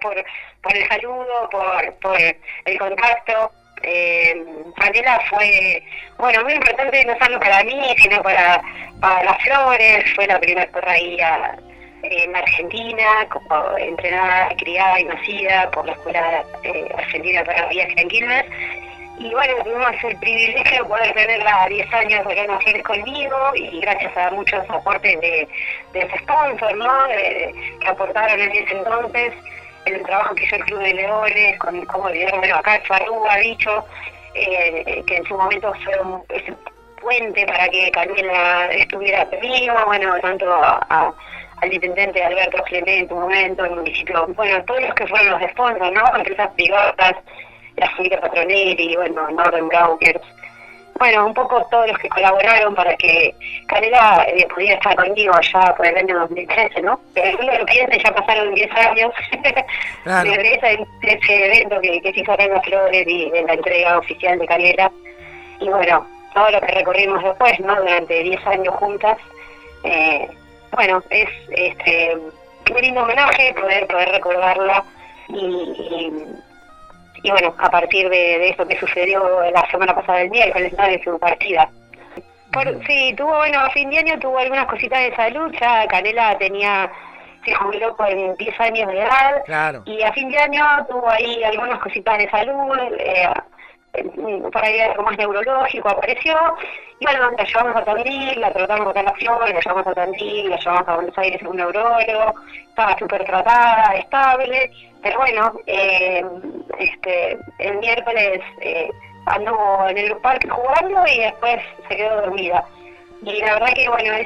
por el saludo, por el contacto. Canela fue, bueno, muy importante no solo para mí, sino para las flores. Fue la primera perra en Argentina, como entrenada, criada y nacida por la Escuela Argentina de Perrerías en Quilmes. Y bueno, tuvimos el privilegio de poder tenerla 10 años acá en Ángeles conmigo, y gracias a muchos aportes de sponsor, ¿no? Que aportaron en ese entonces, el trabajo que hizo el Club de Leones, con como lideró, bueno, acá Farruga, Bicho, que en su momento fueron ese puente para que Canela estuviera conmigo, bueno, tanto al intendente Alberto Clemente en tu momento, el municipio, bueno, todos los que fueron los sponsors, ¿no? Empresas privadas, la familia Patronelli, bueno, Northern Brokers, bueno, un poco todos los que colaboraron para que Canela pudiera estar conmigo allá por el año 2013, ¿no? Pero uno lo piensa, ya pasaron 10 años claro. de ese evento que se hizo acá en Las Flores y de la entrega oficial de Canela. Y bueno, todo lo que recorrimos después, ¿no? Durante 10 años juntas, bueno, es un lindo homenaje poder recordarla y bueno, a partir de eso que sucedió la semana pasada del miércoles, ¿no? De su partida. Sí, a fin de año tuvo algunas cositas de salud. Ya Canela se jubiló con 10 años de edad. Claro. Y a fin de año tuvo ahí algunas cositas de salud, por ahí algo más neurológico apareció. Y bueno, la llevamos a Tandil, la tratamos acá en Las Flores, la llevamos a Tandil, la llevamos a Buenos Aires a un neurólogo, estaba súper tratada, estable. Pero bueno, el miércoles anduvo en el parque jugando y después se quedó dormida. Y la verdad que, bueno,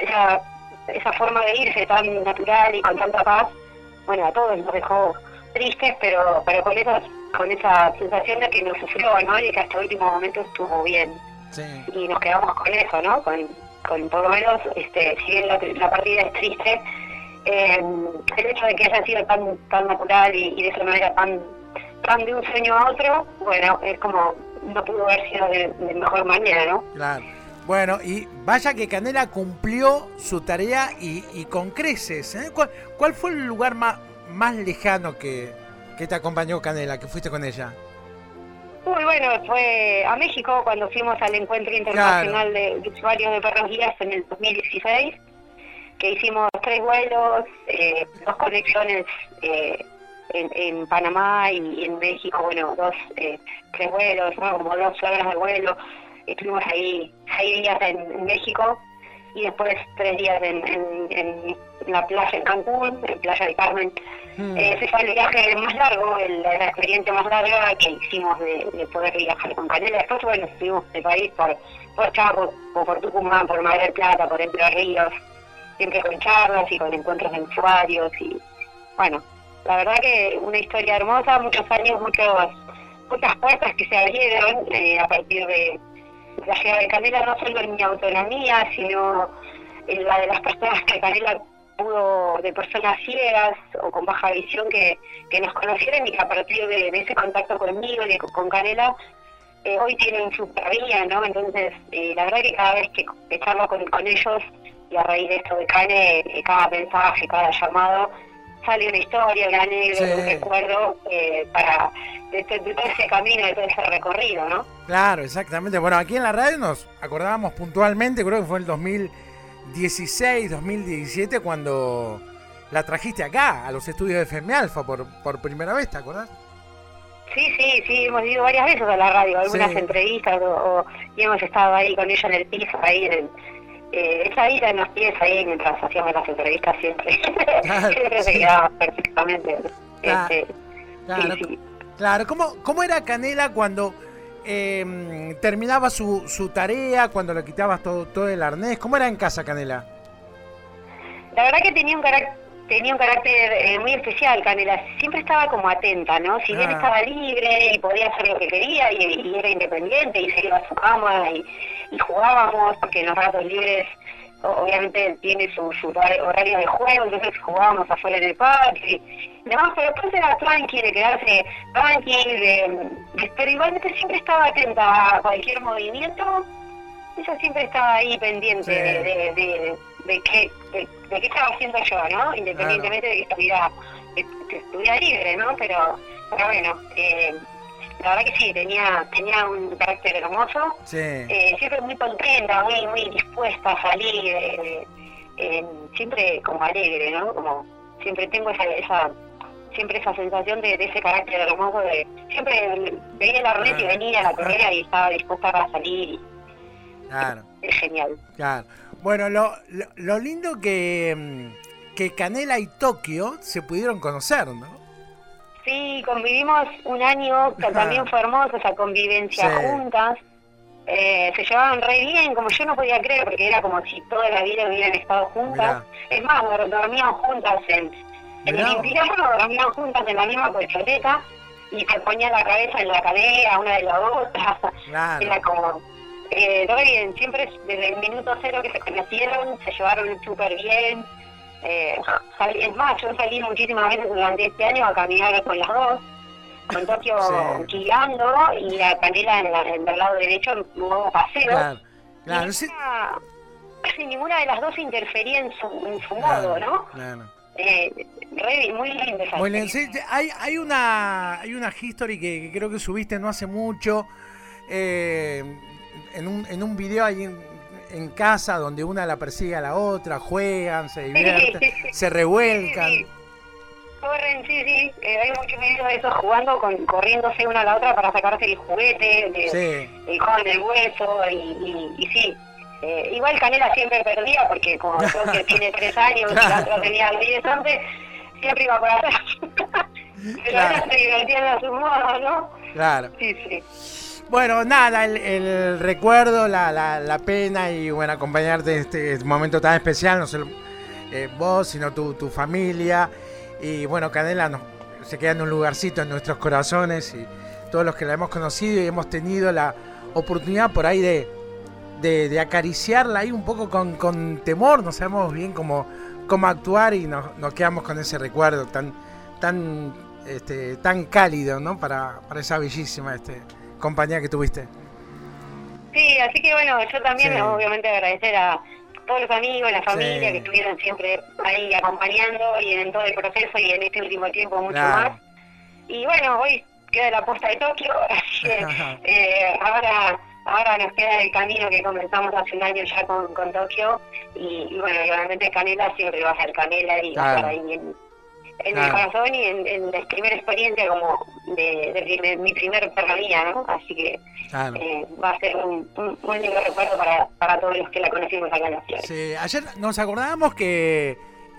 esa forma de irse tan natural y con tanta paz, bueno, a todos nos dejó tristes, pero con esa sensación de que no sufrió, ¿no? Y que hasta el último momento estuvo bien. Sí. Y nos quedamos con eso, ¿no? Con por lo menos, si bien la partida es triste, el hecho de que haya sido tan natural y de esa manera tan de un sueño a otro, bueno, es como no pudo haber sido de mejor manera, ¿no? Claro. Bueno, y vaya que Canela cumplió su tarea y con creces, ¿eh? ¿Cuál fue el lugar más lejano que te acompañó Canela, que fuiste con ella? Muy bueno, fue a México cuando fuimos al Encuentro Internacional, claro, de Usuarios de Perros Guías en el 2016, que hicimos 3 vuelos, 2 conexiones en Panamá y en México, bueno, 3 vuelos, ¿no? Como 2 horas de vuelo. Estuvimos ahí 6 días en México y después 3 días en la playa en Cancún, en Playa del Carmen. Ese fue el viaje más largo, la experiencia más larga que hicimos de poder viajar con Canela. Después, bueno, estuvimos en el país por Chaco, por Tucumán, por Mar del Plata, por Entre Ríos, siempre con charlas y con encuentros de usuarios. Y bueno, la verdad que una historia hermosa, muchos años, muchas puertas que se abrieron a partir de la llegada de Canela, no solo en mi autonomía, sino en la de las personas que Canela pudo, de personas ciegas o con baja visión que nos conocieron y que a partir de ese contacto conmigo y con Canela hoy tienen su vida, ¿no? Entonces, la verdad que cada vez que charlo con ellos y a raíz de esto de Cane, cada mensaje, cada llamado, sale una historia, una anécdota, sí, un recuerdo de todo ese camino, de todo ese recorrido, ¿no? Claro, exactamente. Bueno, aquí en la radio nos acordábamos puntualmente, creo que fue el 2016, 2017, cuando la trajiste acá, a los estudios de FM Alfa, por primera vez, ¿te acordás? Sí, hemos ido varias veces a la radio, algunas entrevistas, y hemos estado ahí con ella en el piso, ahí esa vida en los pies ahí mientras hacíamos las entrevistas siempre. Claro, siempre se quedaba perfectamente. Claro, sí. Claro. ¿Cómo era Canela cuando terminaba su tarea, cuando le quitabas todo el arnés? ¿Cómo era en casa Canela? La verdad que tenía un carácter muy especial, Canela. Siempre estaba como atenta, ¿no? Si bien estaba libre y podía hacer lo que quería y era independiente y se iba a su cama y jugábamos, porque en los ratos libres obviamente tiene su horario de juego, entonces jugábamos afuera en el parque. Además, pero después era tranqui, de quedarse tranqui, pero igualmente siempre estaba atenta a cualquier movimiento. Ella siempre estaba ahí pendiente de qué estaba haciendo yo, ¿no? Independientemente de que estuviera estuviera libre, ¿no? Pero bueno, la verdad que sí, tenía un carácter hermoso, Sí. Siempre muy contenta, muy dispuesta a salir, siempre como alegre, ¿no? Como siempre tengo siempre esa sensación de ese carácter hermoso de siempre veía la ruleta y venía a la carrera y estaba dispuesta a salir. Claro. Es genial. Claro. Bueno, lo lindo que Canela y Tokio se pudieron conocer, ¿no? Sí, convivimos un año, que también fue hermoso esa convivencia juntas. Se llevaban re bien, como yo no podía creer, porque era como si toda la vida hubieran estado juntas. Mirá. Es más, dormían juntas en el invierno, dormían juntas en la misma colchoneta y se ponían la cabeza en la cadera una de la otra. Claro. Era como re bien, siempre desde el minuto cero que se conocieron, se llevaron súper bien. Es más, yo salí muchísimas veces durante este año a caminar con las dos, con Tokio guiando y a Canela en el lado derecho en un nuevo paseo. Claro. Casi ninguna de las dos interfería en su modo, ¿no? Claro. Muy linda esa. Muy sí, hay una history que creo que subiste no hace mucho, en un video ahí en casa donde una la persigue a la otra, juegan, se divierten, se revuelcan. Sí. Corren, sí. Hay muchos videos de esos jugando, corriéndose una a la otra para sacarse el juguete, el joven del hueso, y sí. Igual Canela siempre perdía, porque como creo que tiene 3 años y la otra tenía 10 antes, siempre iba por atrás. Pero ahora se divertían a su modo, ¿no? Claro. Sí. Bueno, nada, el recuerdo, la pena y bueno, acompañarte en este momento tan especial, no solo vos, sino tu familia. Y bueno, Canela se queda en un lugarcito en nuestros corazones y todos los que la hemos conocido y hemos tenido la oportunidad por ahí de acariciarla ahí un poco con temor, no sabemos bien cómo actuar y nos quedamos con ese recuerdo tan cálido, ¿no? Para esa bellísima compañía que tuviste. Sí, así que bueno, yo también obviamente agradecer a todos los amigos, la familia que estuvieron siempre ahí acompañando y en todo el proceso y en este último tiempo mucho más. Y bueno, hoy queda la posta de Tokio, así que ahora nos queda el camino que comenzamos hace un año ya con Tokio y bueno, obviamente Canela siempre va a ser Canela y va a estar ahí en el corazón y en la primera experiencia como de mi primer perrolía, ¿no? Así que va a ser un lindo recuerdo para todos los que la conocimos acá en la ciudad. Sí, ayer nos acordábamos que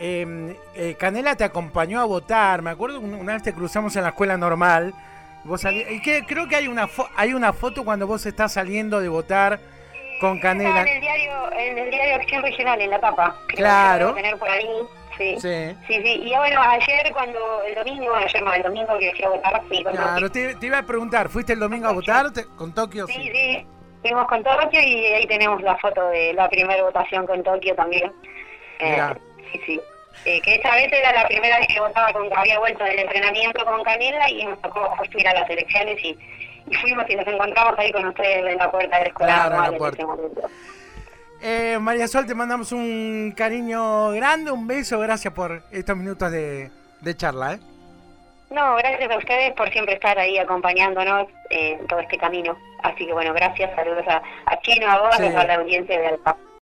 Canela te acompañó a votar. Me acuerdo una vez te cruzamos en la escuela normal. Vos y creo que hay una foto cuando vos estás saliendo de votar con Canela. En el diario Acción Regional, en la tapa. Claro. Que tener por ahí. Sí. Y bueno, el domingo que fui a votar, fui con Claro, te iba a preguntar, ¿fuiste el domingo a votar con Tokio? Sí, fuimos con Tokio y ahí tenemos la foto de la primera votación con Tokio también. Sí. Que esta vez era la primera vez que votaba, había vuelto del entrenamiento con Canela y nos tocó justo ir a las elecciones y fuimos y nos encontramos ahí con ustedes en la puerta de la escuela. Claro, en la puerta. María Sol, te mandamos un cariño grande, un beso, gracias por estos minutos de charla. No, gracias a ustedes por siempre estar ahí acompañándonos en todo este camino. Así que bueno, gracias, saludos a Chino, a vos, a la audiencia de Alfa.